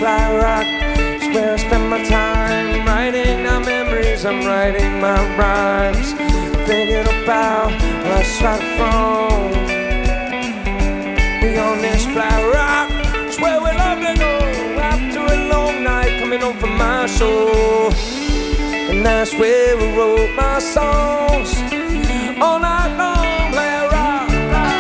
Black Rock is where I spend my time, writing down memories, I'm writing my rhymes, thinking about what's right and wrong. We on this Black Rock, it's where we love to go after a long night, coming home from my show. And that's where we wrote my songs.